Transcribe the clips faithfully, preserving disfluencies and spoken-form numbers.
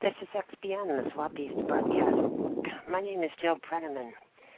This is X B N, the Swap East broadcast. My name is Jill Brenneman.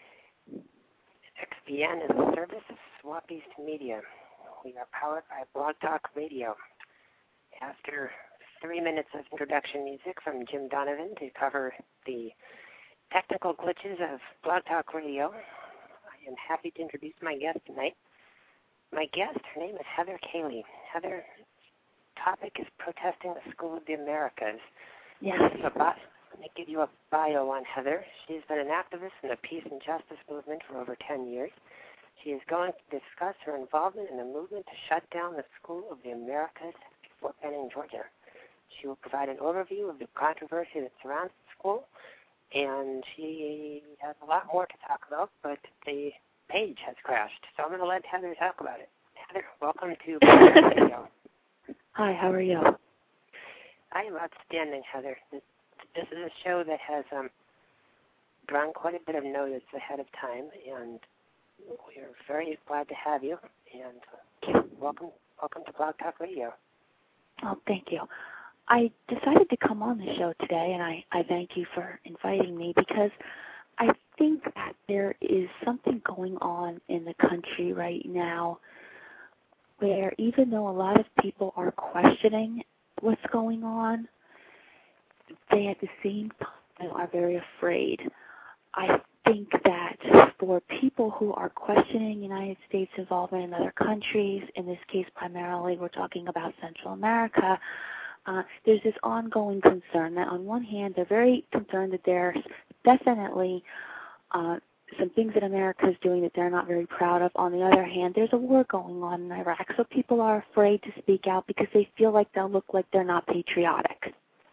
X B N is a service of Swap East Media. We are powered by Blog Talk Radio. After three minutes of introduction music from Jim Donovan to cover the technical glitches of Blog Talk Radio, I am happy to introduce my guest tonight. My guest, her name is Heather Cayley. Heather, topic is protesting the School of the Americas. Yes. Let me give you a bio on Heather. She's been an activist in the peace and justice movement for over ten years. She is going to discuss her involvement in the movement to shut down the School of the Americas at Fort Benning, Georgia. She will provide an overview of the controversy that surrounds the school, and she has a lot more to talk about, but the page has crashed, so I'm going to let Heather talk about it. Heather, welcome to Radio. Hi, how are you? I am outstanding, Heather. This, this is a show that has um, drawn quite a bit of notice ahead of time, and we are very glad to have you. And uh, welcome, welcome to Blog Talk Radio. Oh, thank you. I decided to come on the show today, and I, I thank you for inviting me because I think that there is something going on in the country right now where even though a lot of people are questioning what's going on, they at the same time are very afraid. I think that for people who are questioning United States involvement in other countries, in this case primarily we're talking about Central America, uh, there's this ongoing concern that on one hand they're very concerned that there's definitely uh, some things that America is doing that they're not very proud of. On the other hand, there's a war going on in Iraq, so people are afraid to speak out because they feel like they'll look like they're not patriotic.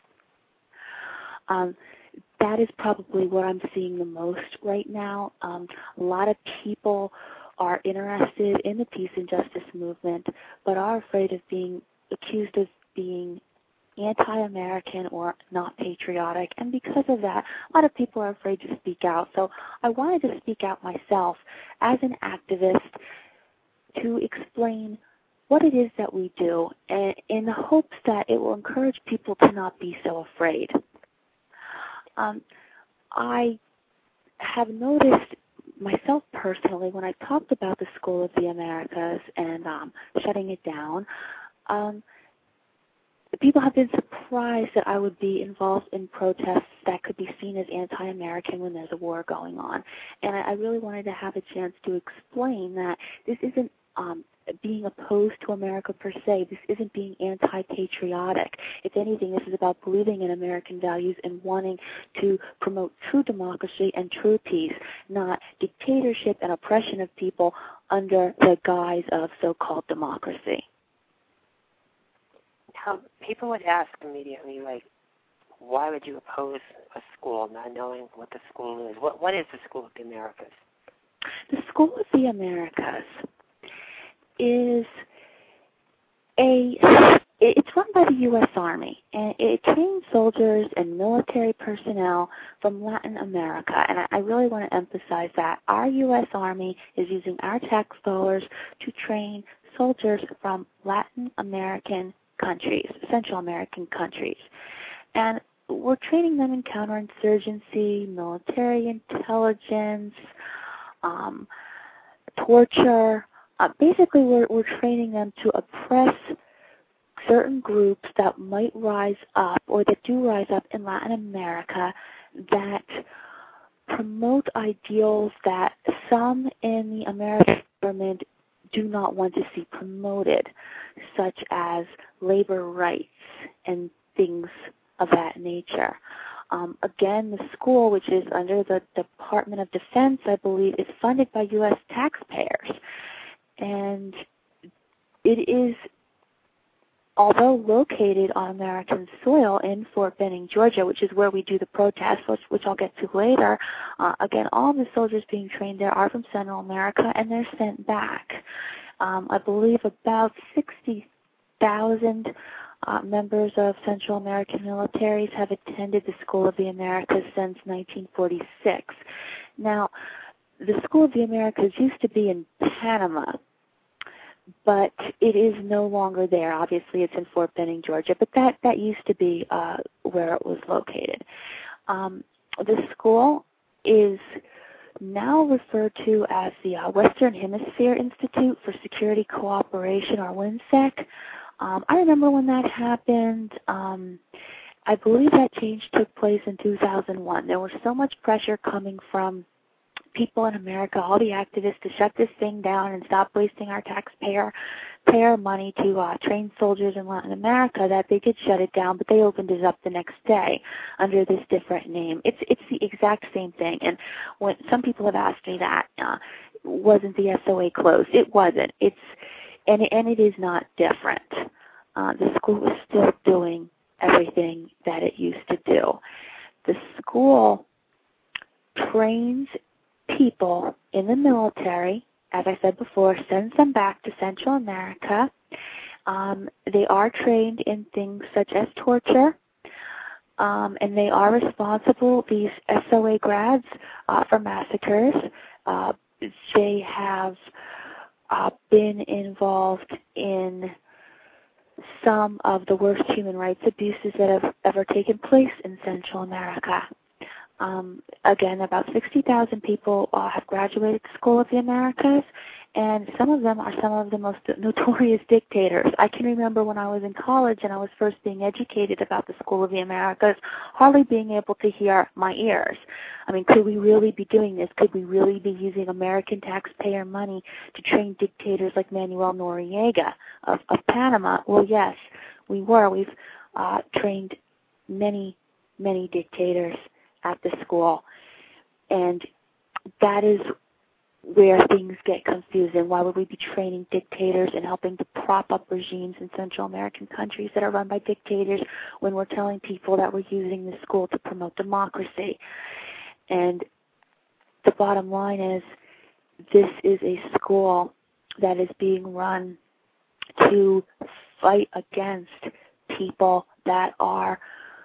Um, that is probably what I'm seeing the most right now. Um, a lot of people are interested in the peace and justice movement, but are afraid of being accused of being anti-American or not patriotic, and because of that, a lot of people are afraid to speak out. So I wanted to speak out myself as an activist to explain what it is that we do, and in the hopes that it will encourage people to not be so afraid. Um, I have noticed myself personally when I talked about the School of the Americas and um, shutting it down, um, people have been surprised that I would be involved in protests that could be seen as anti-American when there's a war going on. And I, I really wanted to have a chance to explain that this isn't um, being opposed to America per se. This isn't being anti-patriotic. If anything, this is about believing in American values and wanting to promote true democracy and true peace, not dictatorship and oppression of people under the guise of so-called democracy. Now, people would ask immediately, like, why would you oppose a school not knowing what the school is? What What is the School of the Americas? The School of the Americas is a, it's run by the U S Army, and it trains soldiers and military personnel from Latin America, and I, I really want to emphasize that. Our U S Army is using our tax dollars to train soldiers from Latin American countries, Central American countries. And we're training them in counterinsurgency, military intelligence, um, torture. Uh, basically, we're, we're training them to oppress certain groups that might rise up or that do rise up in Latin America that promote ideals that some in the American government do not want to see promoted, such as labor rights and things of that nature. Um, again, the school, which is under the Department of Defense, I believe, is funded by U S taxpayers. And it is, although located on American soil in Fort Benning, Georgia, which is where we do the protests, which, which I'll get to later, uh, again, all the soldiers being trained there are from Central America, and they're sent back. Um, I believe about sixty thousand uh, members of Central American militaries have attended the School of the Americas since nineteen forty-six. Now, the School of the Americas used to be in Panama, but it is no longer there. Obviously, it's in Fort Benning, Georgia, but that, that used to be uh, where it was located. Um, the school is now referred to as the uh, Western Hemisphere Institute for Security Cooperation, or WHINSEC. Um, I remember when that happened. Um, I believe that change took place in two thousand one. There was so much pressure coming from people in America, all the activists, to shut this thing down and stop wasting our taxpayer payer money to uh, train soldiers in Latin America, that they did shut it down, but they opened it up the next day under this different name. It's it's the exact same thing. And when some people have asked me that, uh, wasn't the S O A closed? It wasn't. It's and and it is not different. Uh, the school is still doing everything that it used to do. The school trains people in the military, as I said before, sends them back to Central America. Um, they are trained in things such as torture, um, and they are responsible, these S O A grads, uh, for massacres. Uh, they have uh, been involved in some of the worst human rights abuses that have ever taken place in Central America. Um, again, about sixty thousand people uh, have graduated the School of the Americas, and some of them are some of the most notorious dictators. I can remember when I was in college and I was first being educated about the School of the Americas, hardly being able to hear my ears. I mean, could we really be doing this? Could we really be using American taxpayer money to train dictators like Manuel Noriega of, of Panama? Well, yes, we were. We've uh, trained many, many dictators at the school, and that is where things get confusing. Why would we be training dictators and helping to prop up regimes in Central American countries that are run by dictators when we're telling people that we're using the school to promote democracy? And the bottom line is, this is a school that is being run to fight against people that are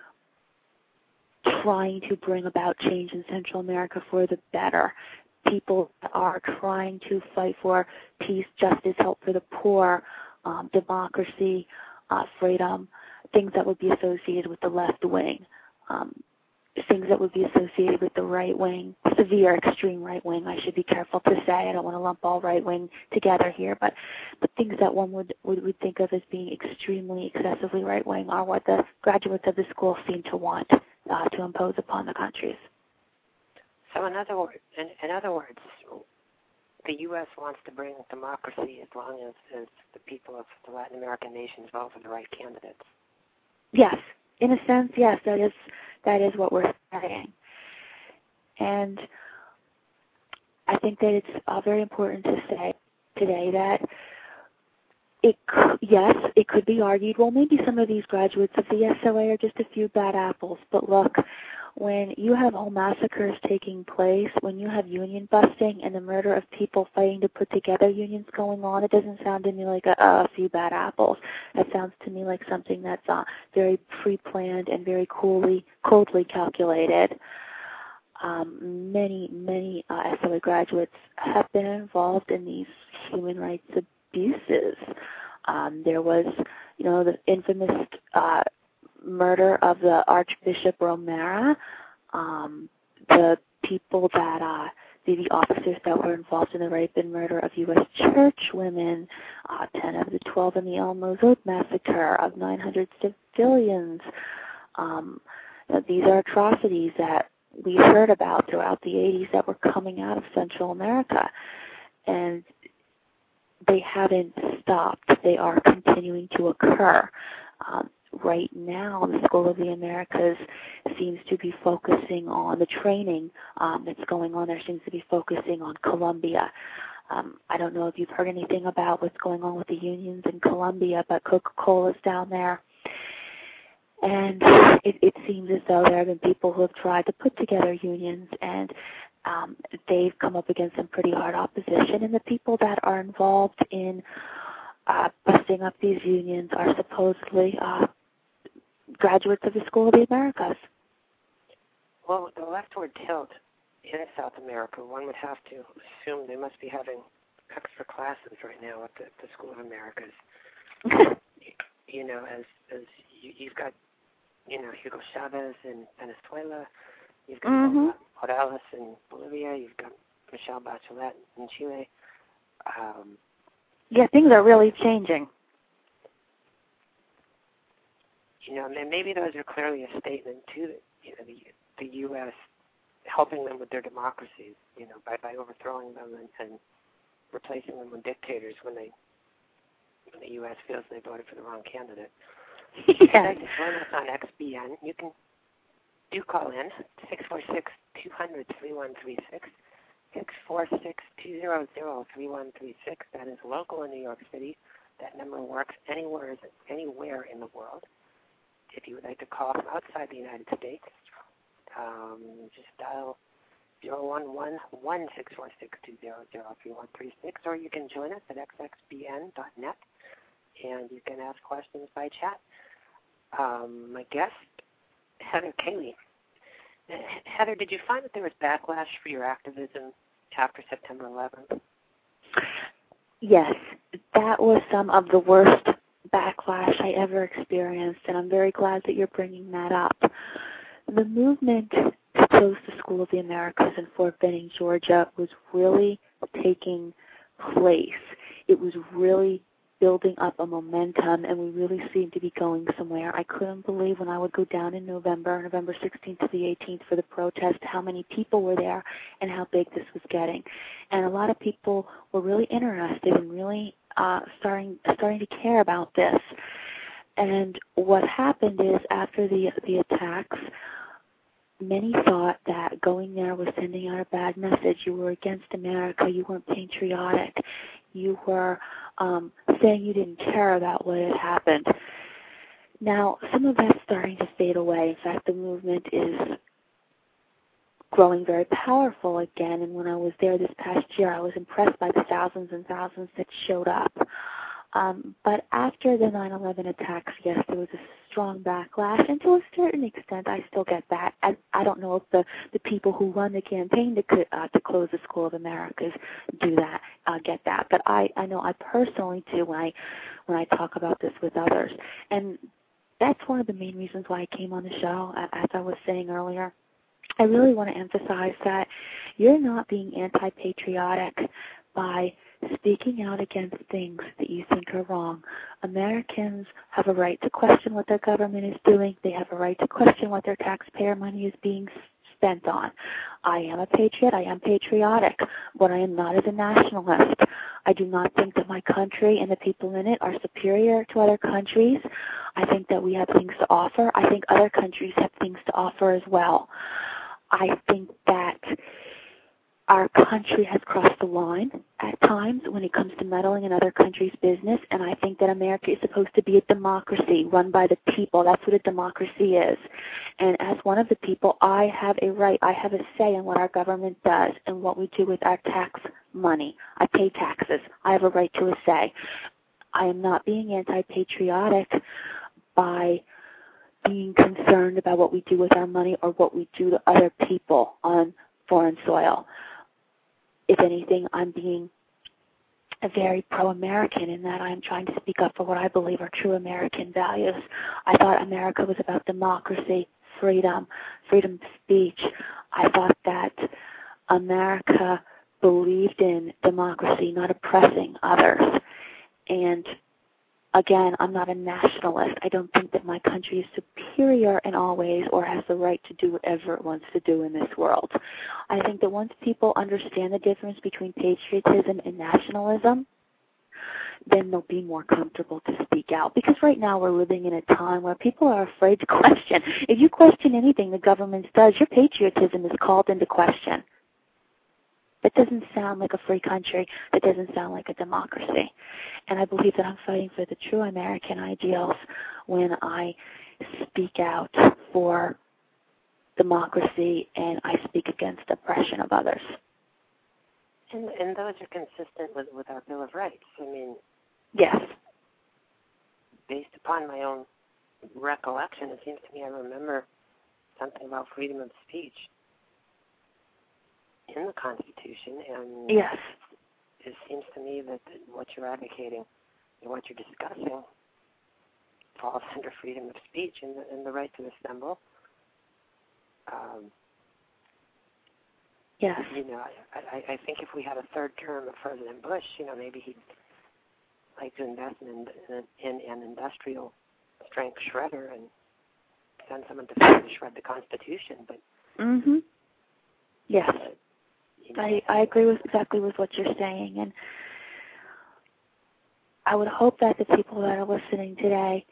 trying to bring about change in Central America for the better. People that are trying to fight for peace, justice, help for the poor, um, democracy, uh, freedom, things that would be associated with the left wing, um, things that would be associated with the right wing, severe, extreme right wing. I should be careful to say. I don't want to lump all right wing together here, but but things that one would, would, would think of as being extremely, excessively right wing are what the graduates of the school seem to want uh, to impose upon the countries. So in other words, in, in other words, the U S wants to bring democracy as long as, as the people of the Latin American nations vote for the right candidates. Yes, in a sense, yes, that is that is what we're saying. And I think that it's uh, very important to say today that it yes, it could be argued, well, maybe some of these graduates of the S O A are just a few bad apples. But look, when you have whole massacres taking place, when you have union busting and the murder of people fighting to put together unions going on, it doesn't sound to me like a, a few bad apples. That sounds to me like something that's uh, very pre-planned and very coolly, coldly calculated. Um, many, many uh, S O A graduates have been involved in these human rights abuses. Um, there was, you know, the infamous uh, murder of the Archbishop Romero, um, the people that, uh, the, the officers that were involved in the rape and murder of U S church women, uh, ten of the twelve in the El Mozote massacre of nine hundred civilians. Um, these are atrocities that we heard about throughout the eighties that were coming out of Central America, and they haven't stopped. They are continuing to occur. Um, right now, the School of the Americas seems to be focusing on the training um, that's going on there, seems to be focusing on Colombia. Um, I don't know if you've heard anything about what's going on with the unions in Colombia, but Coca-Cola's down there. And it, it seems as though there have been people who have tried to put together unions, and um, they've come up against some pretty hard opposition. And the people that are involved in uh, busting up these unions are supposedly uh, graduates of the School of the Americas. Well, with the leftward tilt in South America, one would have to assume they must be having extra classes right now at the, the School of Americas. You know, as as you, you've got, you know, Hugo Chavez in Venezuela, you've got mm-hmm. Morales in Bolivia, you've got Michelle Bachelet in Chile. Um, yeah, things are really changing. You know, and maybe those are clearly a statement to the, you know, the, the U S helping them with their democracies, you know, by, by overthrowing them and, and replacing them with dictators when they when the U S feels they voted for the wrong candidate. If you'd like to join us on X B N, you can do call in, six four six, two hundred, three one three six, six four six, two hundred, three one three six. That is local in New York City. That number works anywhere, anywhere in the world. If you would like to call from outside the United States, um, just dial zero one one, one six four six, two hundred, three one three six, or you can join us at x x b n dot net, and you can ask questions by chat. Um, my guest, Heather Cayley. Heather, did you find that there was backlash for your activism after September eleventh? Yes, that was some of the worst backlash I ever experienced, and I'm very glad that you're bringing that up. The movement to close the School of the Americas in Fort Benning, Georgia, was really taking place. It was really building up a momentum, and we really seemed to be going somewhere. I couldn't believe when I would go down in November, November sixteenth to the eighteenth for the protest, how many people were there and how big this was getting. And a lot of people were really interested and really uh, starting starting to care about this. And what happened is after the the attacks, many thought that going there was sending out a bad message. You were against America. You weren't patriotic. You were um, saying you didn't care about what had happened. Now, some of that's starting to fade away. In fact, the movement is growing very powerful again. And when I was there this past year, I was impressed by the thousands and thousands that showed up. Um, but after the nine eleven attacks, yes, there was a strong backlash, and to a certain extent, I still get that. I, I don't know if the, the people who run the campaign to uh, to close the School of Americas do that, uh, get that. But I, I know I personally do when I when I talk about this with others, and that's one of the main reasons why I came on the show. As I was saying earlier, I really want to emphasize that you're not being anti-patriotic by speaking out against things that you think are wrong. Americans have a right to question what their government is doing. They have a right to question what their taxpayer money is being spent on. I am a patriot. I am patriotic, but I am not as a nationalist. I do not think that my country and the people in it are superior to other countries. I think that we have things to offer. I think other countries have things to offer as well. I think that our country has crossed the line at times when it comes to meddling in other countries' business, and I think that America is supposed to be a democracy run by the people. That's what a democracy is. And as one of the people, I have a right, I have a say in what our government does and what we do with our tax money. I pay taxes. I have a right to a say. I am not being anti-patriotic by being concerned about what we do with our money or what we do to other people on foreign soil. If anything, I'm being a very pro-American in that I'm trying to speak up for what I believe are true American values. I thought America was about democracy, freedom, freedom of speech. I thought that America believed in democracy, not oppressing others. And again, I'm not a nationalist. I don't think that my country is superior in all ways or has the right to do whatever it wants to do in this world. I think that once people understand the difference between patriotism and nationalism, then they'll be more comfortable to speak out. Because right now we're living in a time where people are afraid to question. If you question anything the government does, your patriotism is called into question. That doesn't sound like a free country. That doesn't sound like a democracy. And I believe that I'm fighting for the true American ideals when I speak out for democracy and I speak against oppression of others. And, and those are consistent with, with our Bill of Rights. I mean, yes. Based upon my own recollection, it seems to me I remember something about freedom of speech in the Constitution, and yes, it seems to me that, that what you're advocating and what you're discussing falls under freedom of speech and the, and the right to assemble. Um, yes. You know, I, I, I think if we had a third term of President Bush, you know, maybe he'd like to invest in, in, in an industrial strength shredder and send someone to shred the Constitution. But mm-hmm. Yes, uh, you know, I, I agree with exactly with what you're saying, and I would hope that the people that are listening today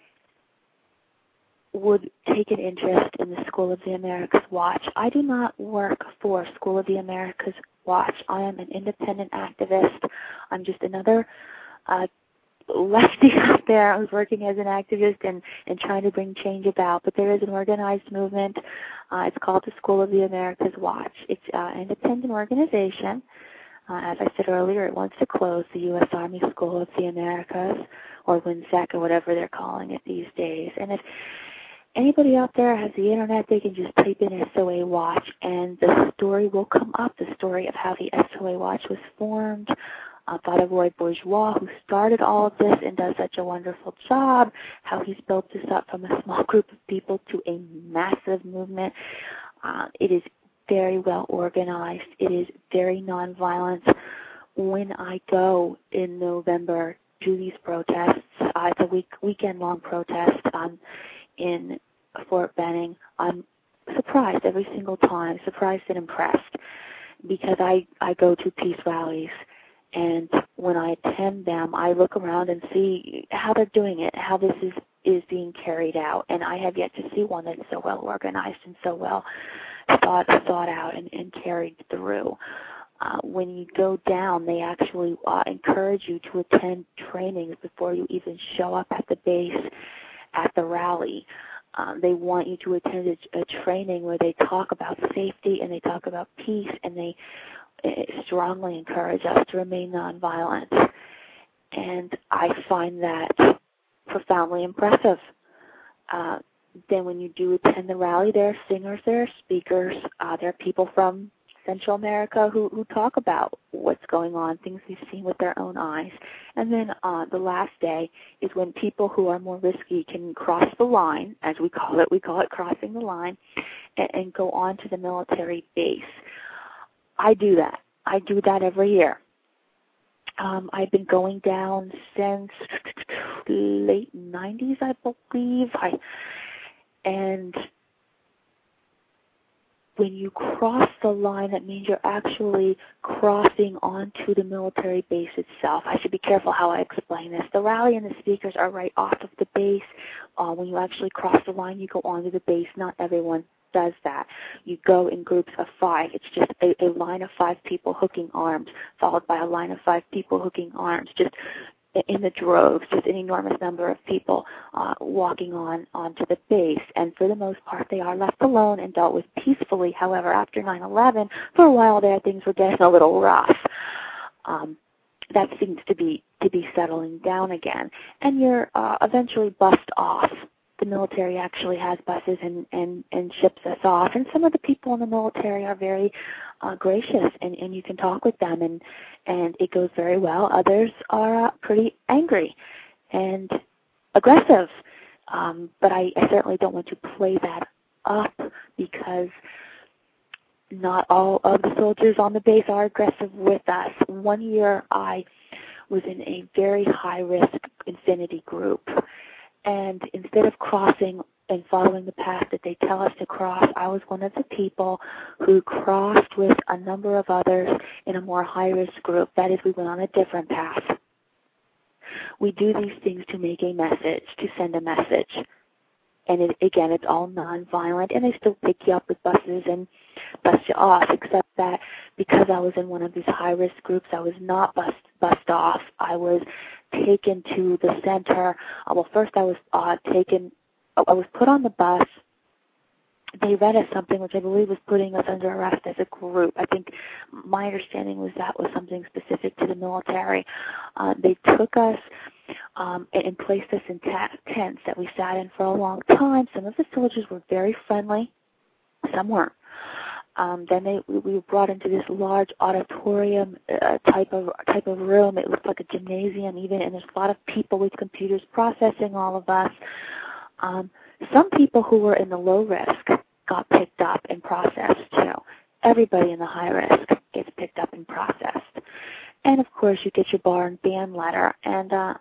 would take an interest in the School of the Americas Watch. I do not work for School of the Americas Watch. I am an independent activist. I'm just another uh, lefty out there who's working as an activist and, and trying to bring change about. But there is an organized movement. Uh, it's called the School of the Americas Watch. It's uh, an independent organization. Uh, as I said earlier, it wants to close the U S Army School of the Americas, or WINSEC, or whatever they're calling it these days. And if anybody out there has the internet, they can just type in S O A Watch, and the story will come up, the story of how the S O A Watch was formed. Uh, Father Roy Bourgeois, who started all of this and does such a wonderful job, how he's built this up from a small group of people to a massive movement. Uh, it is very well organized. It is very nonviolent. When I go in November to these protests, uh, it's a week, weekend-long protest um, in Fort Benning, I'm surprised every single time, surprised and impressed, because I, I go to peace rallies. And when I attend them, I look around and see how they're doing it, how this is, is being carried out. And I have yet to see one that's so well organized and so well thought thought out and, and carried through. Uh, when you go down, they actually uh, encourage you to attend trainings before you even show up at the base at the rally. Um, they want you to attend a, a training where they talk about safety and they talk about peace, and they strongly encourage us to remain nonviolent. And I find that profoundly impressive. Uh, then when you do attend the rally, there are singers, there are speakers, uh, there are people from Central America who, who talk about what's going on, things they've seen with their own eyes. And then uh, the last day is when people who are more risky can cross the line, as we call it, we call it crossing the line, and, and go on to the military base. I do that. I do that every year. Um, I've been going down since late nineties, I believe. I, and when you cross the line, that means you're actually crossing onto the military base itself. I should be careful how I explain this. The rally and the speakers are right off of the base. Uh, when you actually cross the line, you go onto the base. Not everyone does that. You go in groups of five. It's just a, a line of five people hooking arms, followed by a line of five people hooking arms, just in the droves, just an enormous number of people uh, walking on onto the base. And for the most part, they are left alone and dealt with peacefully. However, after nine eleven, for a while there, things were getting a little rough. Um, that seems to be to be settling down again. And you're uh, eventually bussed off. The military actually has buses and, and, and ships us off. And some of the people in the military are very uh, gracious, and, and you can talk with them, and, and it goes very well. Others are uh, pretty angry and aggressive. Um, but I, I certainly don't want to play that up, because not all of the soldiers on the base are aggressive with us. One year I was in a very high-risk Infinity group. And instead of crossing and following the path that they tell us to cross, I was one of the people who crossed with a number of others in a more high-risk group. That is, we went on a different path. We do these things to make a message, to send a message. And it, again, it's all nonviolent, and they still pick you up with buses and bus you off, except that because I was in one of these high-risk groups, I was not bus, bussed off. I was taken to the center. Uh, well, first I was uh, taken, I was put on the bus. They read us something which I believe was putting us under arrest as a group. I think my understanding was that was something specific to the military. Uh, they took us um, and, and placed us in t- tents that we sat in for a long time. Some of the soldiers were very friendly. Some weren't. Um, then they we were brought into this large auditorium uh, type of type of room. It looked like a gymnasium even, and there's a lot of people with computers processing all of us. Um, some people who were in the low risk got picked up and processed too. Everybody in the high risk gets picked up and processed. And of course you get your bar and band letter. And uh,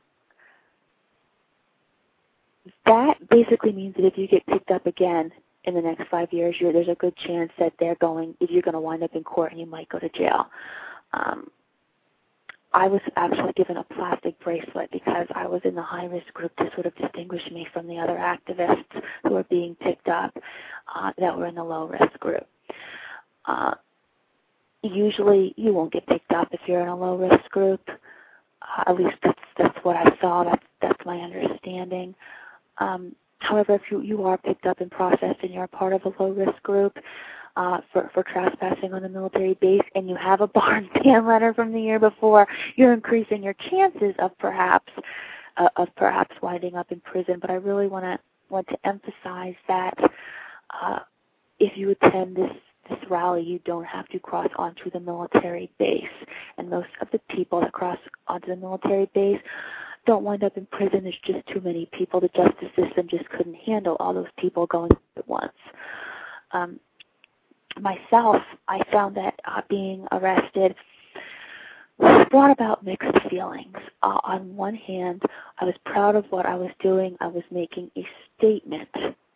that basically means that if you get picked up again in the next five years, you're, there's a good chance that they're going, you're going to wind up in court and you might go to jail. Um, I was actually given a plastic bracelet because I was in the high-risk group to sort of distinguish me from the other activists who were being picked up uh, that were in the low-risk group. Uh, usually you won't get picked up if you're in a low-risk group. Uh, at least that's, that's what I saw. That's, that's my understanding. Um, however, if you, you are picked up and processed and you're a part of a low-risk group, Uh, for, for trespassing on the military base, and you have a bar and band letter from the year before, you're increasing your chances of perhaps uh, of perhaps winding up in prison. But I really want to want to emphasize that uh, if you attend this this rally, you don't have to cross onto the military base, and most of the people that cross onto the military base don't wind up in prison. There's just too many people. The justice system just couldn't handle all those people going at once. Um, Myself, I found that uh, being arrested brought about mixed feelings. Uh, on one hand, I was proud of what I was doing. I was making a statement.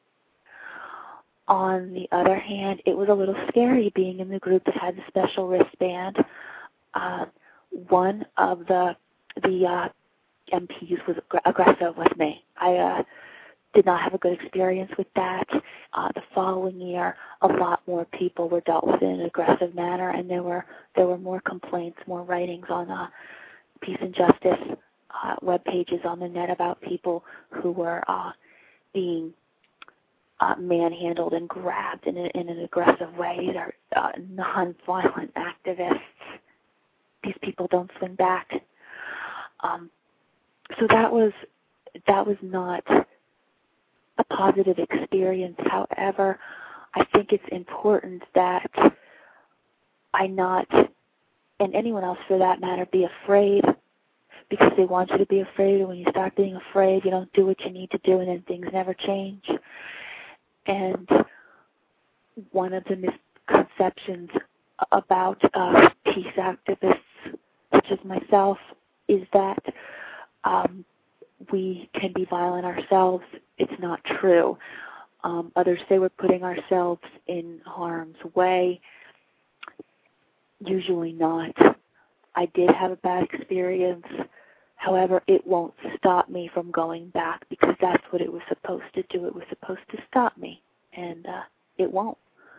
On the other hand, it was a little scary being in the group that had the special wristband. Uh, one of the the uh, M Ps was ag- aggressive with me. I uh, did not have a good experience with that. Uh, the following year, a lot more people were dealt with in an aggressive manner, and there were there were more complaints, more writings on uh, Peace and Justice uh, web pages on the net about people who were uh, being uh, manhandled and grabbed in, a, in an aggressive way. These are uh, non-violent activists. These people don't swing back. Um, so that was that was not a positive experience. However, I think it's important that I not, and anyone else for that matter, be afraid, because they want you to be afraid, and when you start being afraid, you don't do what you need to do, and then things never change. And one of the misconceptions about uh, peace activists, such as myself, is that um, we can be violent ourselves. It's not true. Um, others say we're putting ourselves in harm's way. Usually not. I did have a bad experience. However, it won't stop me from going back, because that's what it was supposed to do. It was supposed to stop me, and uh, it won't.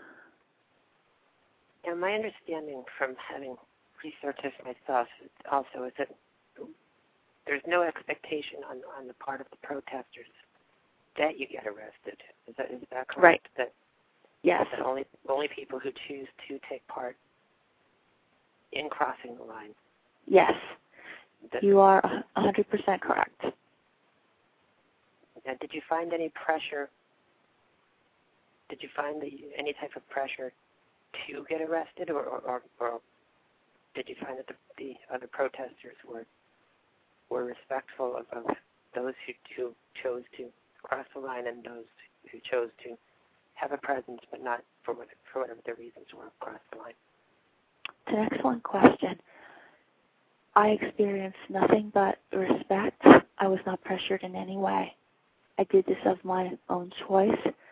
Yeah, my understanding from having researched this myself also is that there's no expectation on, on the part of the protesters that you get arrested. Is that, is that correct? Right. That, yes. That only, only people who choose to take part in crossing the line. Yes. That, you are one hundred percent correct. Now, did you find any pressure, did you find the, any type of pressure to get arrested, or, or, or, or did you find that the, the other protesters were were respectful of, of those who, who chose to cross the line and those who chose to have a presence but not for, what, for whatever their reasons were across the line? It's an excellent question. I experienced nothing but respect. I was not pressured in any way. I did this of my own choice.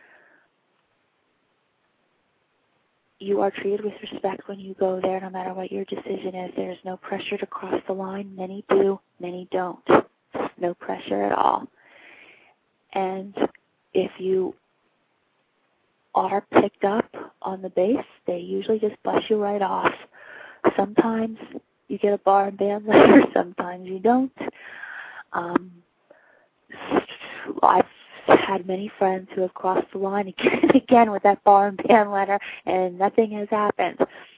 You are treated with respect when you go there, no matter what your decision is. There is no pressure to cross the line. Many do, many don't. No pressure at all. And if you are picked up on the base, they usually just bus you right off. Sometimes you get a bar and band letter, sometimes you don't. Um, I've had many friends who have crossed the line again and again with that bar and band letter, and nothing has happened.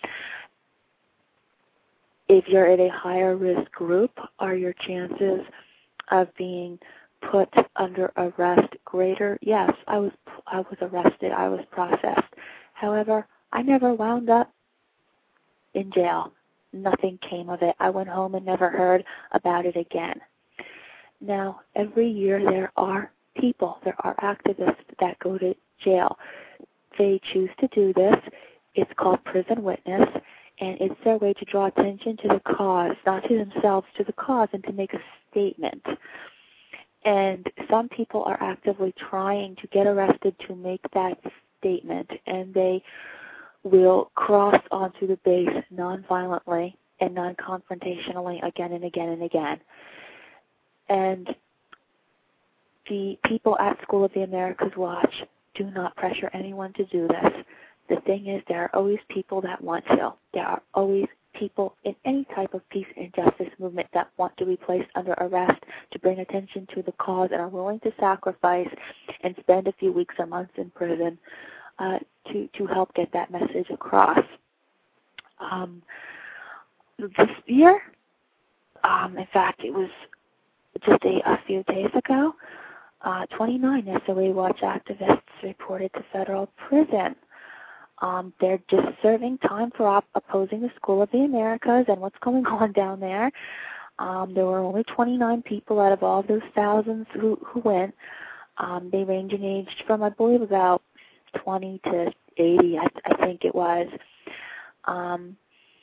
If you're in a higher risk group, are your chances of being put under arrest greater? Yes, I was I was arrested. I was processed. However, I never wound up in jail. Nothing came of it. I went home and never heard about it again. Now, every year there are people, there are activists that go to jail. They choose to do this. It's called prison witness, and it's their way to draw attention to the cause, not to themselves, to the cause, and to make a statement. And some people are actively trying to get arrested to make that statement, and they will cross onto the base nonviolently and non-confrontationally again and again and again. And the people at School of the Americas Watch do not pressure anyone to do this. The thing is, there are always people that want to. There are always people in any type of peace and justice movement that want to be placed under arrest to bring attention to the cause and are willing to sacrifice and spend a few weeks or months in prison uh, to, to help get that message across. Um, this year, um, in fact, it was just a, a few days ago, uh, twenty-nine S O A Watch activists reported to federal prison. Um, they're just serving time for op- opposing the School of the Americas and what's going on down there. Um, there were only twenty-nine people out of all of those thousands who, who went. Um, they range in age from, I believe, about twenty to eighty, I, I think it was. Um,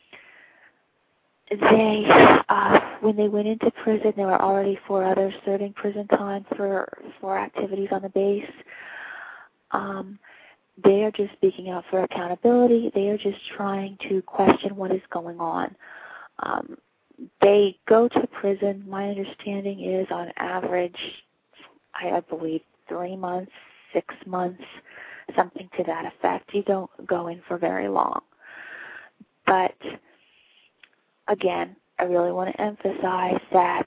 they, uh, when they went into prison, there were already four others serving prison time for, for activities on the base. Um, They are just speaking out for accountability. They are just trying to question what is going on. Um, they go to prison, my understanding is, on average, I, I believe, three months, six months, something to that effect. You don't go in for very long. But, again, I really want to emphasize that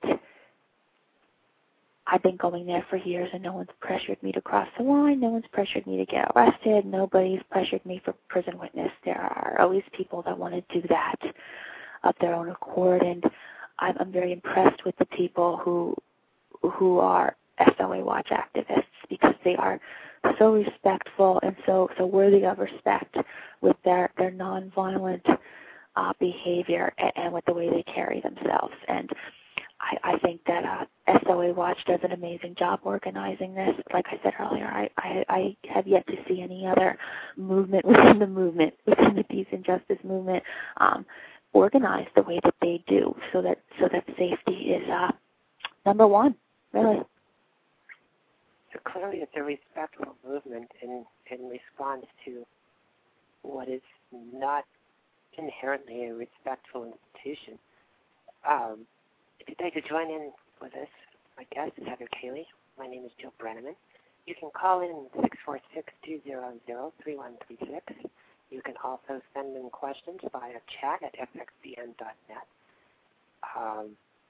I've been going there for years, and no one's pressured me to cross the line. No one's pressured me to get arrested. Nobody's pressured me for prison witness. There are always people that want to do that of their own accord, and I'm, I'm very impressed with the people who who are S O A Watch activists, because they are so respectful and so so worthy of respect with their their nonviolent uh, behavior and, and with the way they carry themselves. And I, I think that uh, S O A Watch does an amazing job organizing this. Like I said earlier, I, I, I have yet to see any other movement within the movement, within the peace and justice movement, um, organized the way that they do, so that so that safety is uh, number one, really. So clearly it's a respectful movement in, in response to what is not inherently a respectful institution. Um, If you'd like to join in with us, my guest is Heather Cayley. My name is Jill Brenneman. You can call in six four six, two zero zero, three one three six. You can also send in questions via chat at f x b n dot net. Um,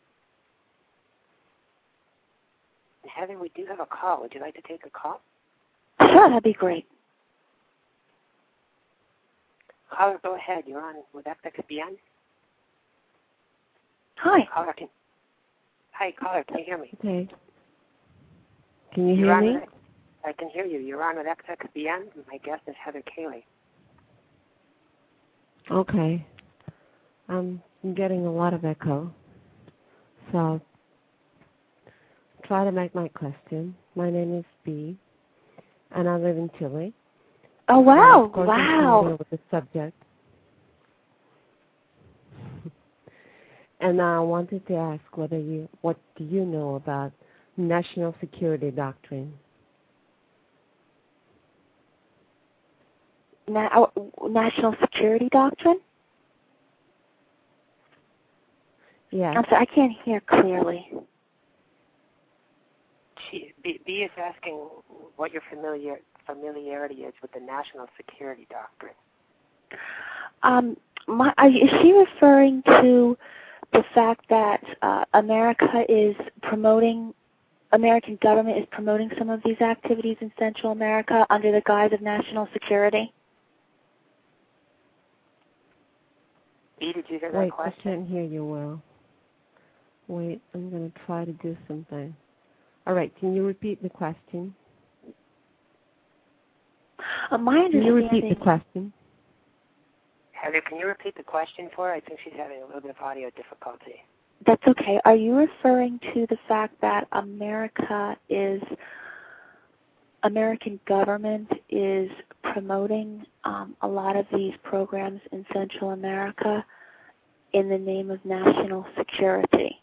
Heather, we do have a call. Would you like to take a call? Sure, that'd be great. Caller, go ahead. You're on with F X B N. Hi. Caller, can, hi, caller. Can you hear me? Okay. Can you You're hear me? With, I can hear you. You're on with F X B N. My guest is Heather Cayley. Okay. Um, I'm getting a lot of echo. So I'll try to make my question. My name is Bee, and I live in Chile. Oh, wow. And of course, wow. I'm familiar with the subject. And I wanted to ask whether you, what do you know about national security doctrine? Na- oh, national security doctrine? Yes. I'm sorry, I can't hear clearly. She, B, B is asking what your familiar, familiarity is with the national security doctrine. Um, my, are, is she referring to the fact that uh, America is promoting, American government is promoting some of these activities in Central America under the guise of national security? B, did you hear that Wait, question? I can't hear you well. Wait, I'm going to try to do something. All right, can you repeat the question? Uh, my understanding. Can you repeat the question? Heather, can you repeat the question for her? I think she's having a little bit of audio difficulty. That's okay. Are you referring to the fact that America is, American government is promoting um, a lot of these programs in Central America in the name of national security?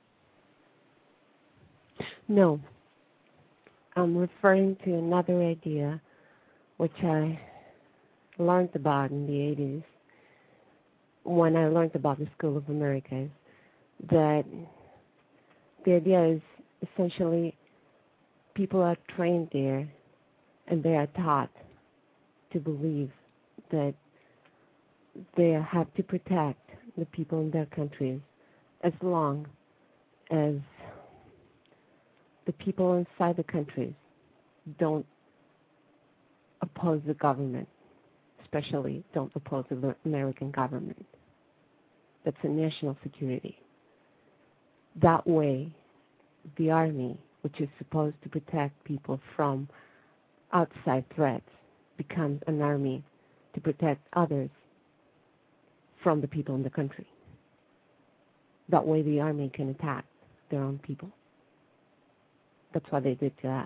No. I'm referring to another idea which I learned about in the eighties when I learned about the School of Americas, that the idea is essentially people are trained there and they are taught to believe that they have to protect the people in their countries as long as the people inside the countries don't oppose the government, especially don't oppose the American government. That's a national security. That way, the army, which is supposed to protect people from outside threats, becomes an army to protect others from the people in the country. That way, the army can attack their own people. That's what they did to us.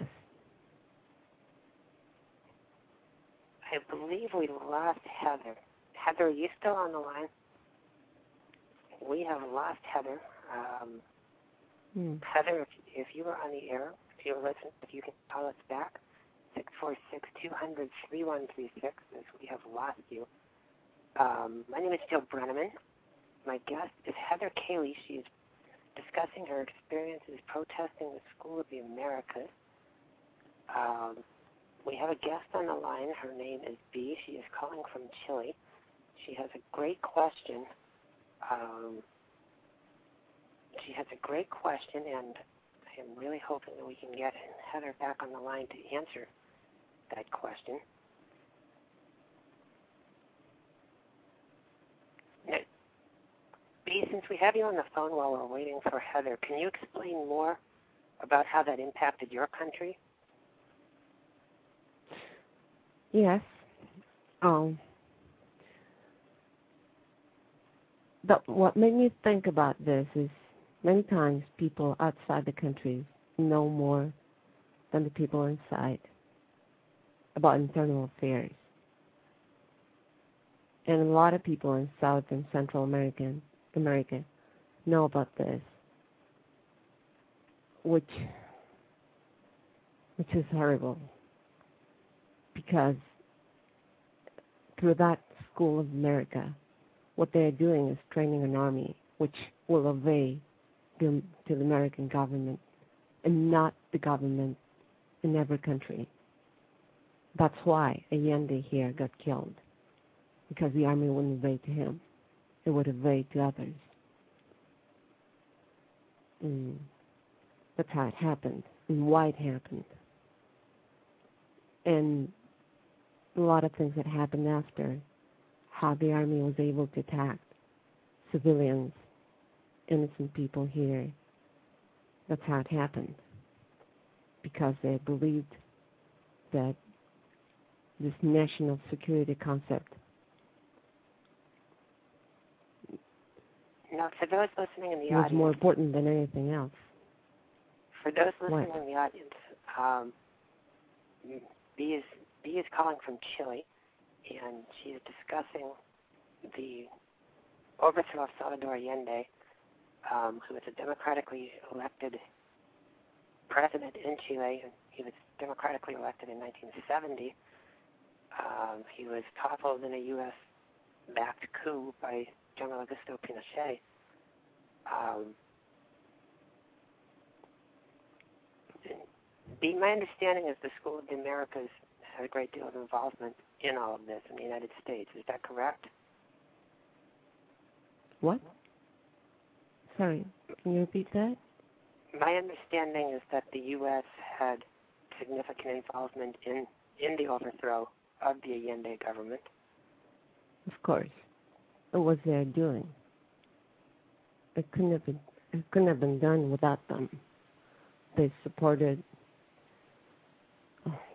I believe we lost Heather. Heather, are you still on the line? We have lost Heather. Um, hmm. Heather, if, if you were on the air, if you were listening, if you can call us back, six four six, two hundred, three one three six, as we have lost you. Um, my name is Jill Brenneman. My guest is Heather Cayley. She is discussing her experiences protesting the School of the Americas. Um, we have a guest on the line. Her name is Bee. She is calling from Chile. She has a great question. Um, she has a great question, and I am really hoping that we can get Heather back on the line to answer that question. Now, Bee, since we have you on the phone while we're waiting for Heather, can you explain more about how that impacted your country? Yes. Um, but what made me think about this is many times people outside the country know more than the people inside about internal affairs. And a lot of people in South and Central American, America know about this, which which is horrible. Because through that School of America, what they're doing is training an army which will obey the, to the American government and not the government in every country. That's why Allende here got killed, because the army wouldn't obey to him. It would obey to others. Mm. That's how it happened and why it happened. And a lot of things that happened after, how the army was able to attack civilians, innocent people here. That's how it happened. Because they believed that this national security concept. Now, for those listening in the was audience, more important than anything else. For those listening What? in the audience, um, Bee is Bee is calling from Chile, and she is discussing the overthrow of Salvador Allende, um, who was a democratically elected president in Chile. He was democratically elected in nineteen seventy. Um, he was toppled in a U S-backed coup by General Augusto Pinochet. Um, Bee, my understanding is the School of the Americas had a great deal of involvement in all of this in the United States. Is that correct? What? Sorry, can you repeat that? My understanding is that the U S had significant involvement in, in the overthrow of the Allende government. Of course. It was their doing. It couldn't have been, it couldn't have been done without them. They supported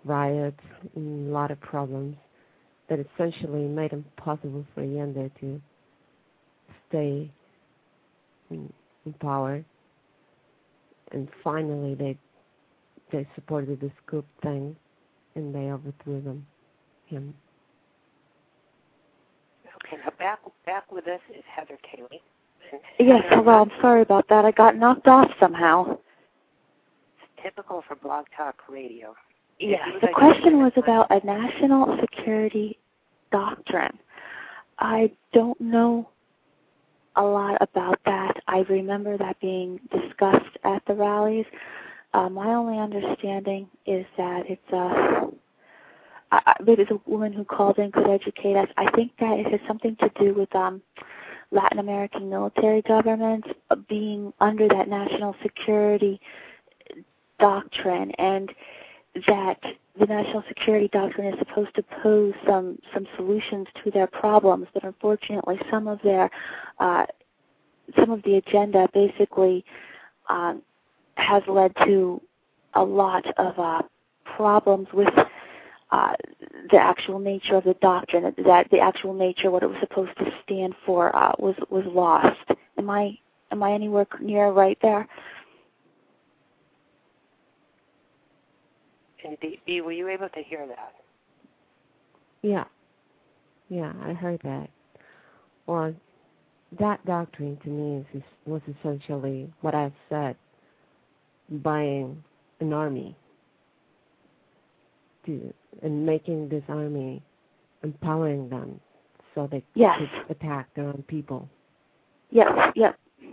riots and a lot of problems that essentially made it possible for Allende to stay in, in power. And finally, they they supported the scoop thing, and they overthrew them. Him. Okay, now back back with us is Heather Cayley. Yes, hello. I'm sorry about that. I got knocked off somehow. It's typical for Blog Talk Radio. Yes, the question was about a national security doctrine. I don't know a lot about that. I remember that being discussed at the rallies. Uh, my only understanding is that it's a, I, maybe the woman who called in could educate us. I think that it has something to do with um, Latin American military governments being under that national security doctrine, and that the national security doctrine is supposed to pose some, some solutions to their problems, but unfortunately some of their uh, some of the agenda basically um, has led to a lot of uh, problems with uh, the actual nature of the doctrine. That the actual nature, what it was supposed to stand for, uh, was was lost. Am I am I anywhere near right there? And Dee, were you able to hear that? Yeah. Yeah, I heard that. Well, that doctrine to me is, was essentially what I've said, buying an army to, and making this army, empowering them so they yes. could attack their own people. Yes, yes.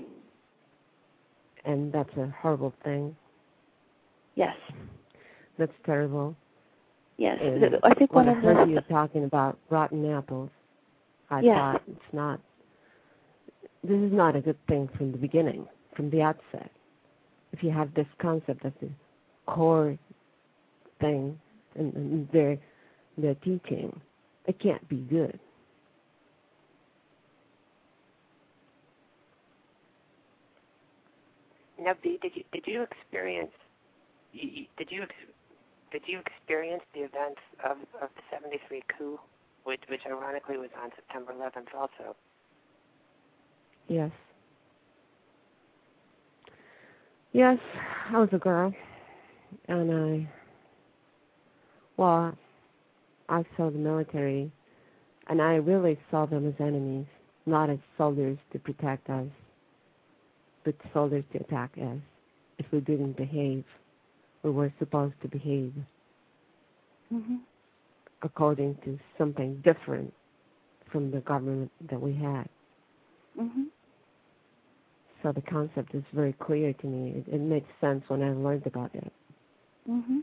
And that's a horrible thing. Yes. That's terrible. Yes, and I think when one I of heard the you talking about rotten apples, I yes. thought it's not. This is not a good thing from the beginning, from the outset. If you have this concept as the core thing and, and their their teaching, it can't be good. Now, Dee, did you did you experience did you did you experience the events of, of the seventy-three coup, which which ironically was on September eleventh also? Yes. Yes, I was a girl, and I, well, I saw the military, and I really saw them as enemies, not as soldiers to protect us, but soldiers to attack us if we didn't behave we were supposed to behave mm-hmm. according to something different from the government that we had. Mm-hmm. So the concept is very clear to me. It, it makes sense when I learned about it. Mm-hmm.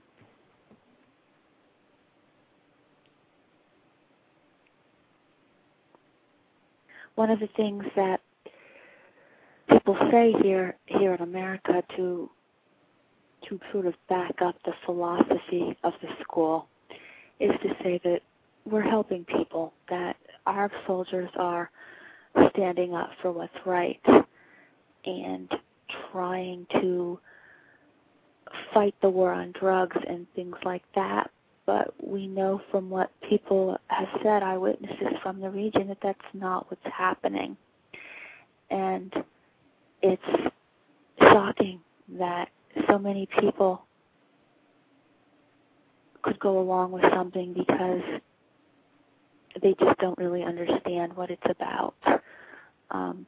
One of the things that people say here here in America to to sort of back up the philosophy of the school is to say that we're helping people, that our soldiers are standing up for what's right and trying to fight the war on drugs and things like that. But we know from what people have said, eyewitnesses from the region, that that's not what's happening. And it's shocking that so many people could go along with something because they just don't really understand what it's about. Um,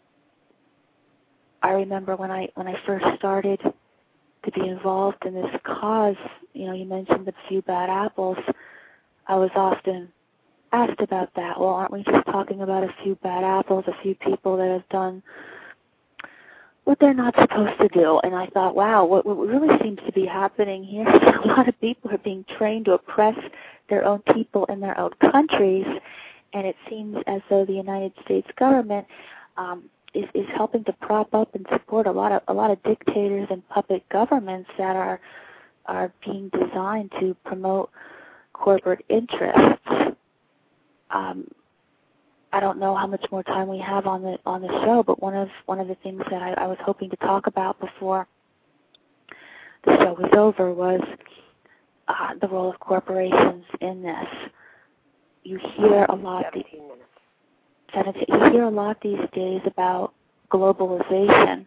I remember when I when I first started to be involved in this cause, you know, you mentioned the few bad apples. I was often asked about that. Well, aren't we just talking about a few bad apples, a few people that have done what they're not supposed to do? And I thought, wow, what, what really seems to be happening here is a lot of people are being trained to oppress their own people in their own countries, and it seems as though the United States government um, is, is helping to prop up and support a lot of a lot of dictators and puppet governments that are are being designed to promote corporate interests. Um, I don't know how much more time we have on the on the show, but one of one of the things that I, I was hoping to talk about before the show was over was uh, the role of corporations in this. You hear a lot. Seventeen minutes. Senator, you hear a lot these days about globalization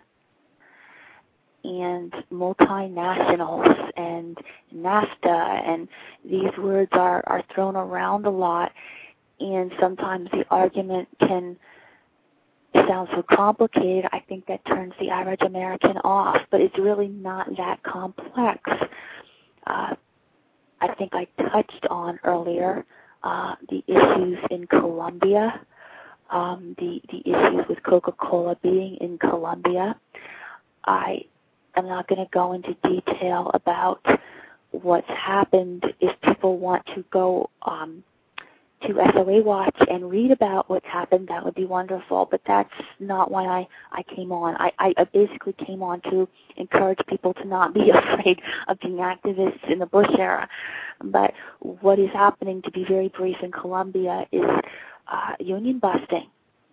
and multinationals and NAFTA, and these words are, are thrown around a lot, and sometimes the argument can sound so complicated, I think that turns the average American off, but it's really not that complex. Uh, I think I touched on earlier uh, the issues in Colombia, um, the, the issues with Coca-Cola being in Colombia. I am not going to go into detail about what's happened. If people want to go um, to S O A Watch and read about what's happened, that would be wonderful. But that's not why I, I came on. I, I basically came on to encourage people to not be afraid of being activists in the Bush era. But what is happening, to be very brief, in Colombia is uh, union busting.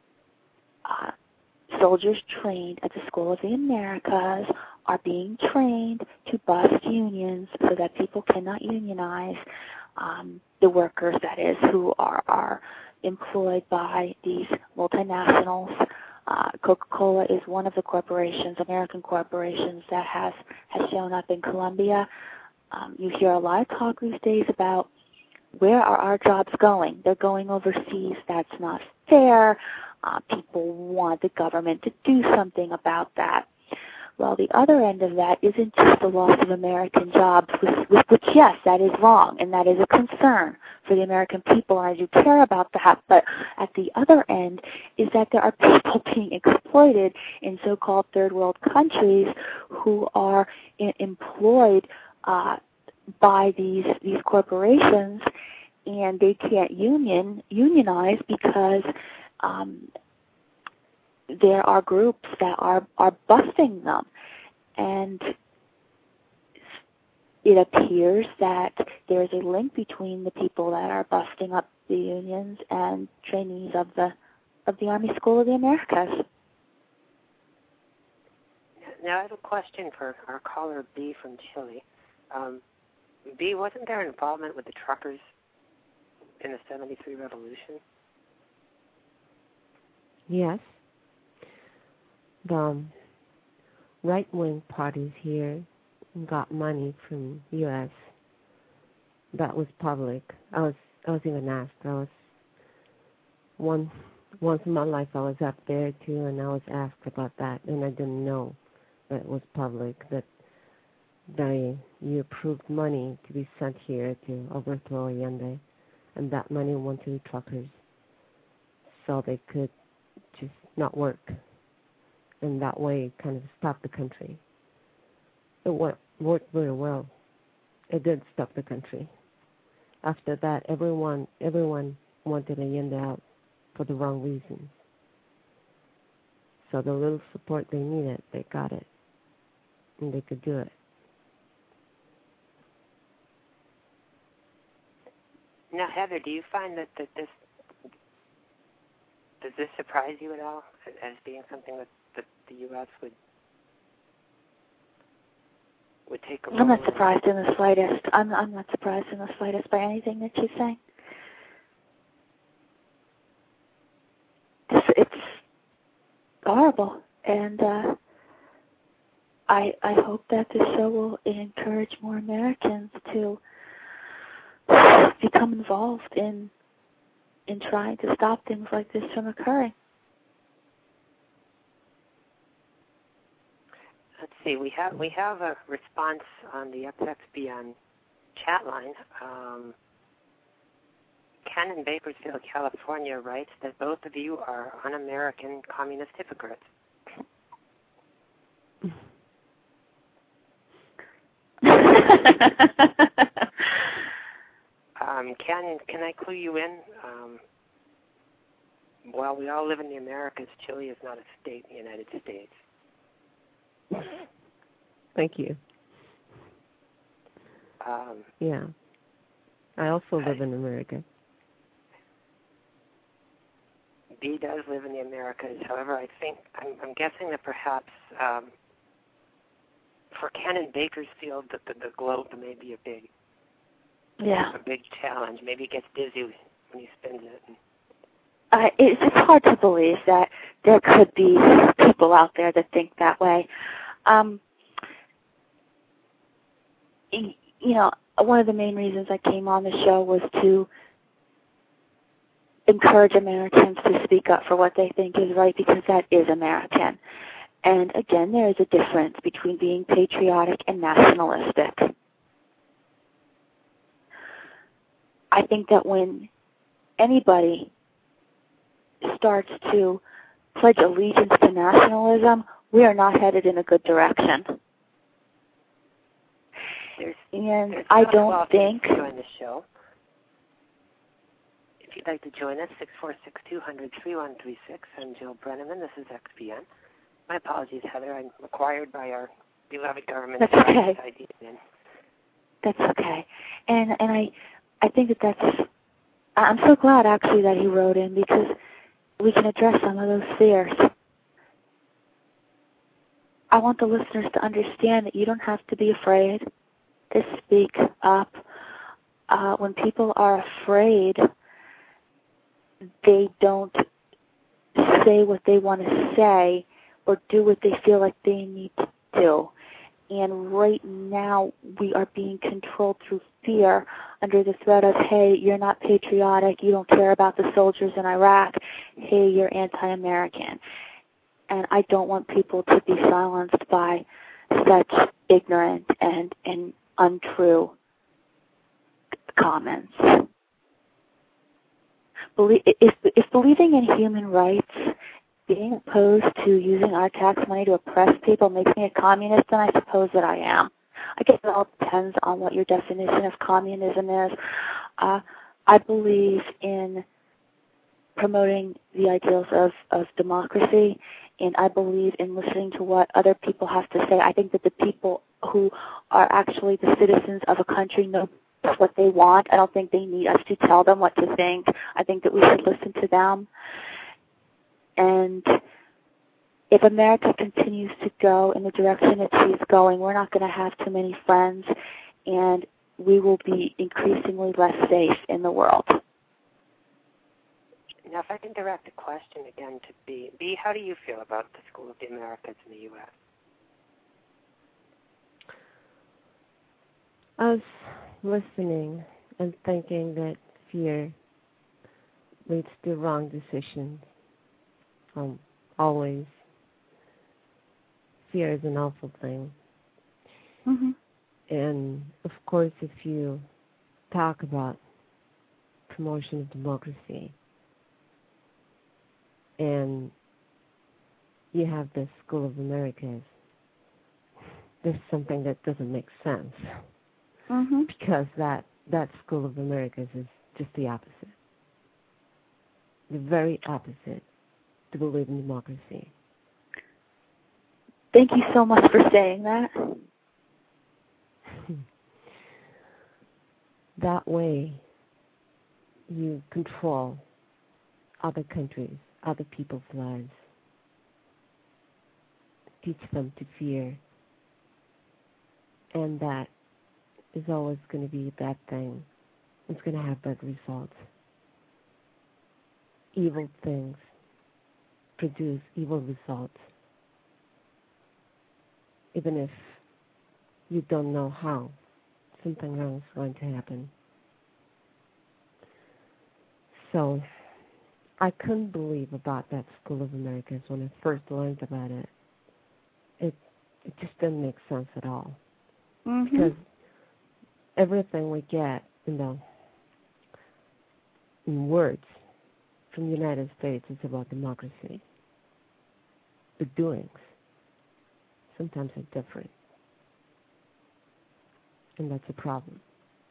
Uh, soldiers trained at the School of the Americas are being trained to bust unions so that people cannot unionize. Um, the workers, that is, who are, are employed by these multinationals. Uh, Coca-Cola is one of the corporations, American corporations, that has, has shown up in Colombia. Um, you hear a lot of talk these days about where are our jobs going? They're going overseas. That's not fair. Uh, people want the government to do something about that. Well, the other end of that isn't just the loss of American jobs, which, which, yes, that is wrong, and that is a concern for the American people, and I do care about that. But at the other end is that there are people being exploited in so-called third world countries who are in, employed uh, by these these corporations, and they can't union unionize because um, there are groups that are, are busting them. And it appears that there is a link between the people that are busting up the unions and trainees of the of the Army School of the Americas. Now I have a question for our caller B from Chile. Um, B, wasn't there involvement with the truckers in the seventy-three revolution? Yes. The um, right-wing parties here got money from U S That was public. I was I was even asked. I was one once in my life I was up there too, and I was asked about that, and I didn't know that it was public, that they you approved money to be sent here to overthrow Allende, and that money went to the truckers so they could just not work. And that way kind of stop the country. It went, worked very well. It did stop the country. After that, everyone everyone wanted Allende out for the wrong reasons. So the little support they needed, they got it. And they could do it. Now, Heather, do you find that, that this, does this surprise you at all as being something that that the U S would would take a role? I'm not surprised in the slightest. I'm I'm not surprised in the slightest by anything that she's saying. It's, it's horrible, and uh, I I hope that this show will encourage more Americans to become involved in in trying to stop things like this from occurring. Let's see. We have we have a response on the X X B N chat line. Um, Ken in Bakersfield, California, writes that both of you are un-American communist hypocrites. um, Ken, can I clue you in? Um, while we all live in the Americas, Chile is not a state in the United States. Thank you. Um, yeah. I also live I, in America. B does live in the Americas. However, I think, I'm, I'm guessing that perhaps um, for Ken in Bakersfield, the, the, the globe may be a big, yeah. a big challenge. Maybe he gets dizzy when he spins it. uh, it's just hard to believe that there could be people out there that think that way. Um, you know, one of the main reasons I came on the show was to encourage Americans to speak up for what they think is right, because that is American. And again, there is a difference between being patriotic and nationalistic. I think that when anybody starts to pledge allegiance to nationalism, we are not headed in a good direction. There's, and there's I don't think... join the show. If you'd like to join us, six four six, two hundred, three one three six. I'm Jill Brenneman. This is X P N. My apologies, Heather. I'm required by our beloved government. That's okay. I D in. That's okay. And and I I think that that's... I'm so glad, actually, that he wrote in, because we can address some of those fears. I want the listeners to understand that you don't have to be afraid to speak up. Uh, when people are afraid, they don't say what they want to say or do what they feel like they need to do. And right now, we are being controlled through fear under the threat of, hey, you're not patriotic, you don't care about the soldiers in Iraq, hey, you're anti-American. And I don't want people to be silenced by such ignorant and, and untrue comments. Belie- if, if believing in human rights, being opposed to using our tax money to oppress people makes me a communist, then I suppose that I am. I guess it all depends on what your definition of communism is. Uh, I believe in promoting the ideals of, of democracy, and I believe in listening to what other people have to say. I think that the people who are actually the citizens of a country know what they want. I don't think they need us to tell them what to think. I think that we should listen to them. And if America continues to go in the direction that she's going, we're not going to have too many friends, and we will be increasingly less safe in the world. Now, if I can direct a question again to B. B, how do you feel about the School of the Americas in the U S? I was listening and thinking that fear leads to wrong decisions. Um, always. Fear is an awful thing. Mm-hmm. And, of course, if you talk about promotion of democracy and you have the School of Americas, there's something that doesn't make sense. Mm-hmm. Because that, that School of Americas is just the opposite. The very opposite to believe in democracy. Thank you so much for saying that. That way, you control other countries, other people's lives. Teach them to fear. And that is always going to be a bad thing. It's going to have bad results. Evil things produce evil results. Even if you don't know how, something wrong is going to happen. So I couldn't believe about that School of Americas when I first learned about it. It it just didn't make sense at all. Mm-hmm. Because everything we get in the in words from the United States is about democracy. The doings sometimes are different. And that's a problem.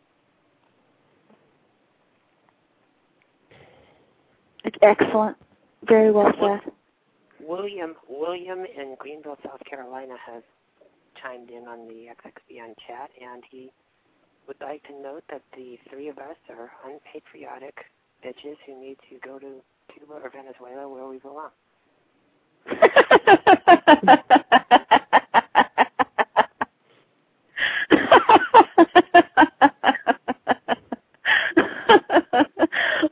Excellent. Very well said. William William in Greenville, South Carolina has chimed in on the X X B N chat, and he would like to note that the three of us are unpatriotic bitches who need to go to Cuba or Venezuela where we belong.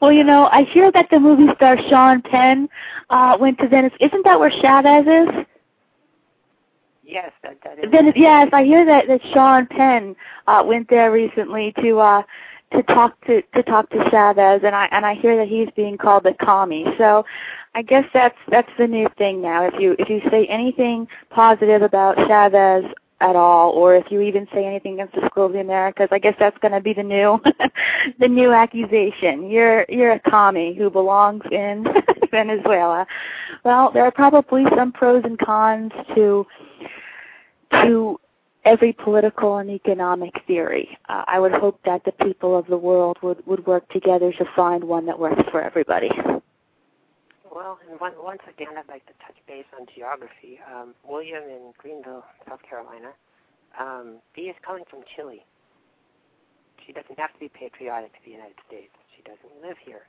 Well, you know, I hear that the movie star Sean Penn uh, went to Venice. Isn't that where Chavez is? Yes, that, that is. Venice, yes, I hear that, that Sean Penn uh, went there recently to uh, to talk to to talk to Chavez, and I and I hear that he's being called the commie. So, I guess that's that's the new thing now. If you if you say anything positive about Chavez at all, or if you even say anything against the School of the Americas, I guess that's going to be the new the new accusation. You're you're a commie who belongs in Venezuela. Well, there are probably some pros and cons to to every political and economic theory. Uh, I would hope that the people of the world would, would work together to find one that works for everybody. Well, and one, once again, I'd like to touch base on geography. Um, William in Greenville, South Carolina. Um, B is coming from Chile. She doesn't have to be patriotic to the United States. She doesn't live here.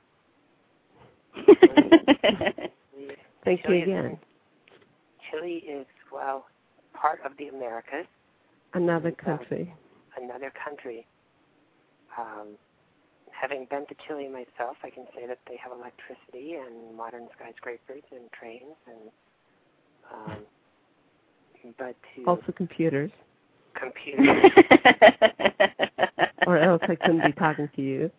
Chile, Thank Chile you again. Is, Chile is, well, part of the Americas. Another country. Uh, another country. Um, having been to Chile myself, I can say that they have electricity and modern skyscrapers and trains, and um, but to also computers. Computers. Or else I couldn't be talking to you.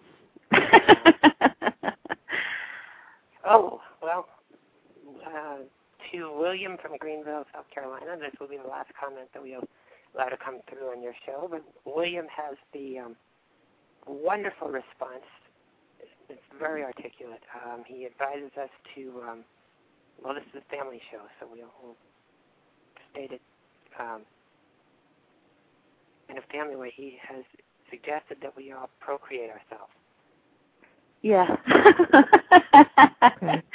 Oh, well, uh, to William from Greenville, South Carolina, this will be the last comment that we'll allow to come through on your show, but William has the um, wonderful response. It's very articulate. Um, he advises us to, um, well, this is a family show, so we'll, we'll state it um, in a family way. He has suggested that we all procreate ourselves. Yeah. Okay.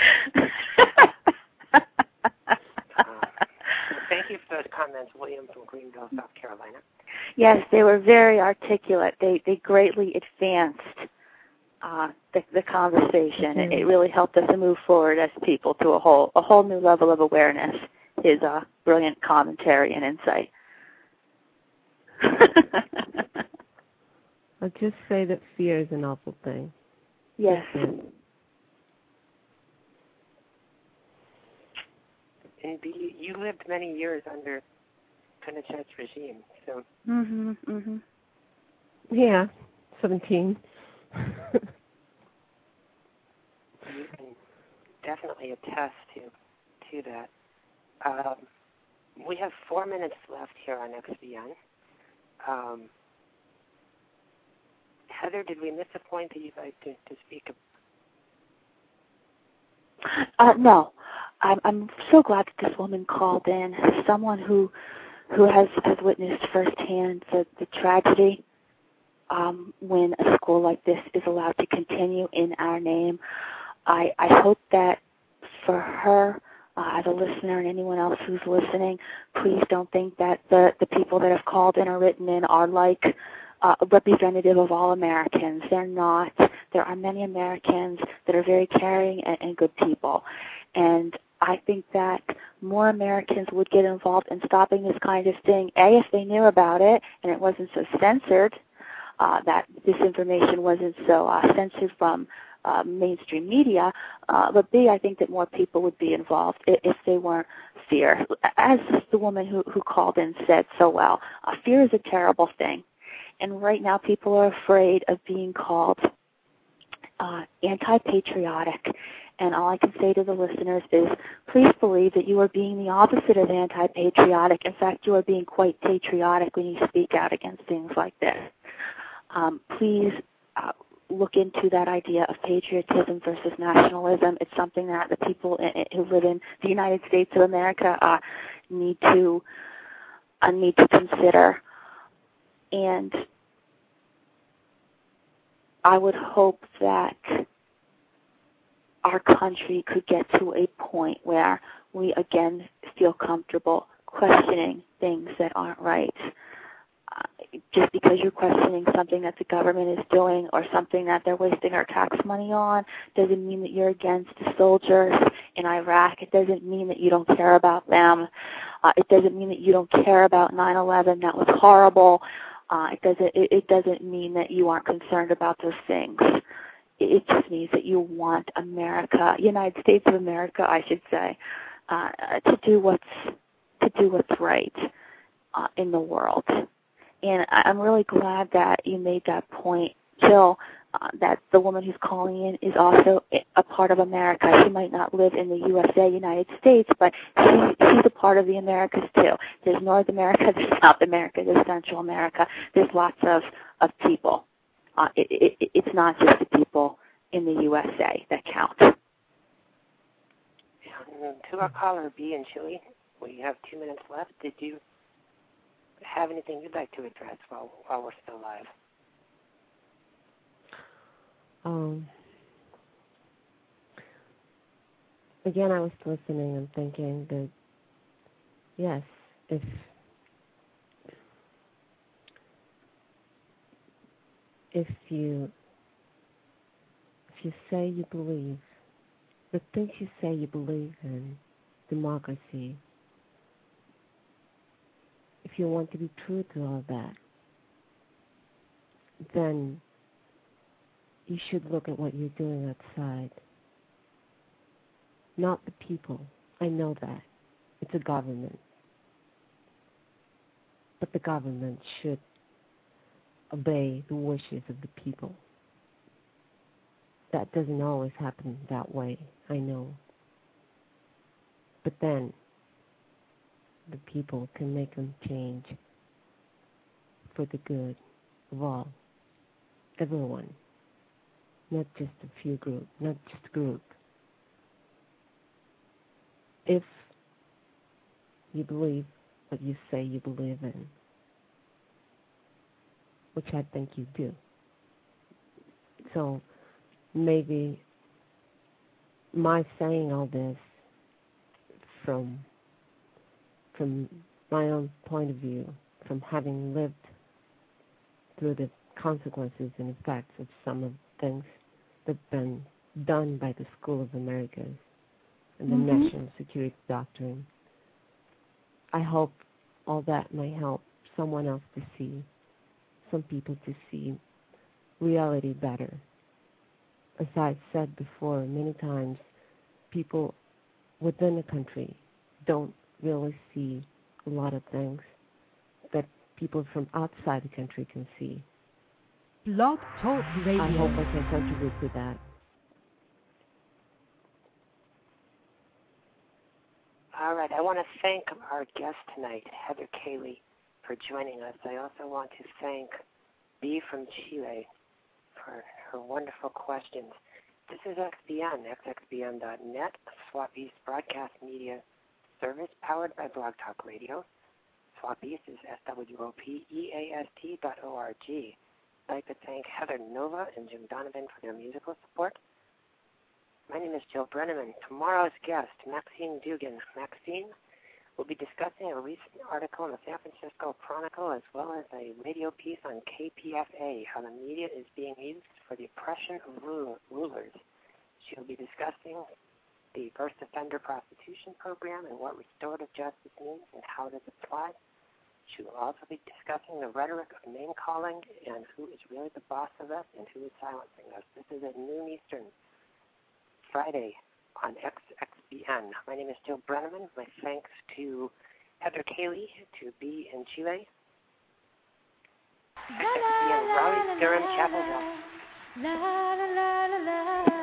um, so thank you for those comments, William from Greenville, South Carolina. Yes, they were very articulate. They they greatly advanced uh, the, the conversation. Mm-hmm. It, it really helped us to move forward as people to a whole a whole new level of awareness. His uh, brilliant commentary and insight. I'll just say that fear is an awful thing. Yes. And B, you lived many years under Pinochet's regime, so. Mhm. Mhm. Yeah, seventeen. You can definitely attest to to that. Um, we have four minutes left here on X V N. Um, Heather, did we miss a point that you'd like to, to speak about? Uh, no, I'm I'm so glad that this woman called in. Someone who who has, has witnessed firsthand the, the tragedy um, when a school like this is allowed to continue in our name. I I hope that for her, uh, as a listener and anyone else who's listening, please don't think that the, the people that have called in or written in are like uh, representative of all Americans. They're not. There are many Americans that are very caring and, and good people. And I think that more Americans would get involved in stopping this kind of thing, A, if they knew about it and it wasn't so censored, uh, that this information wasn't so uh, censored from Uh, mainstream media, uh, but B, I think that more people would be involved if, if they weren't fear. As the woman who, who called in said so well, uh, fear is a terrible thing. And right now people are afraid of being called uh, anti-patriotic. And all I can say to the listeners is please believe that you are being the opposite of anti-patriotic. In fact, you are being quite patriotic when you speak out against things like this. Um, please uh, look into that idea of patriotism versus nationalism. It's something that the people who live in the United States of America uh, need to uh, need to consider. And I would hope that our country could get to a point where we again feel comfortable questioning things that aren't right. Uh, just because you're questioning something that the government is doing or something that they're wasting our tax money on doesn't mean that you're against the soldiers in Iraq. It doesn't mean that you don't care about them. Uh, it doesn't mean that you don't care about nine eleven. That was horrible. Uh, it doesn't. It, it doesn't mean that you aren't concerned about those things. it just means that you want America, United States of America, I should say, uh, to do what's to do what's right uh, in the world. And I'm really glad that you made that point, Jill, uh, that the woman who's calling in is also a part of America. She might not live in the U S A, United States, but she, she's a part of the Americas too. There's North America, there's South America, there's Central America. There's lots of, of people. Uh, it, it, it's not just the people in the U S A that count. To our caller, B in Chile, we have two minutes left. Did you have anything you'd like to address while while we're still live? Um, again, I was listening and thinking that, yes, if if you if you say you believe the things you say you believe in, democracy, if you want to be true to all that, then you should look at what you're doing outside. Not the people. I know that. It's a government. But the government should obey the wishes of the people. That doesn't always happen that way, I know. But then the people can make them change for the good of all, everyone, not just a few group, not just a group. If you believe what you say you believe in, which I think you do. So maybe my saying all this from from my own point of view, from having lived through the consequences and effects of some of the things that have been done by the School of Americas and the mm-hmm. National Security Doctrine, I hope all that may help someone else to see, some people to see reality better. As I've said before many times, people within the country don't really see a lot of things that people from outside the country can see. Blog Talk Radio. I hope I can contribute to that. All right. I want to thank our guest tonight, Heather Cayley, for joining us. I also want to thank B from Chile for her wonderful questions. This is X B N, x x b n dot net, Swap East broadcast media service powered by Blog Talk Radio. Swap East is S W O P E A S T dot O R G. I'd like to thank Heather Nova and Jim Donovan for their musical support. My name is Jill Brenneman. Tomorrow's guest, Maxine Dugan. Maxine will be discussing a recent article in the San Francisco Chronicle as well as a radio piece on K P F A, how the media is being used for the oppression of rulers. She will be discussing the first offender prostitution program and what restorative justice means and how does it apply. She will also be discussing the rhetoric of name-calling and who is really the boss of us and who is silencing us. This is at noon Eastern, Friday on X X B N. My name is Jill Brenneman. My thanks to Heather Cayley, to B in Chile, X X B N Raleigh, Durham, Chapel Hill.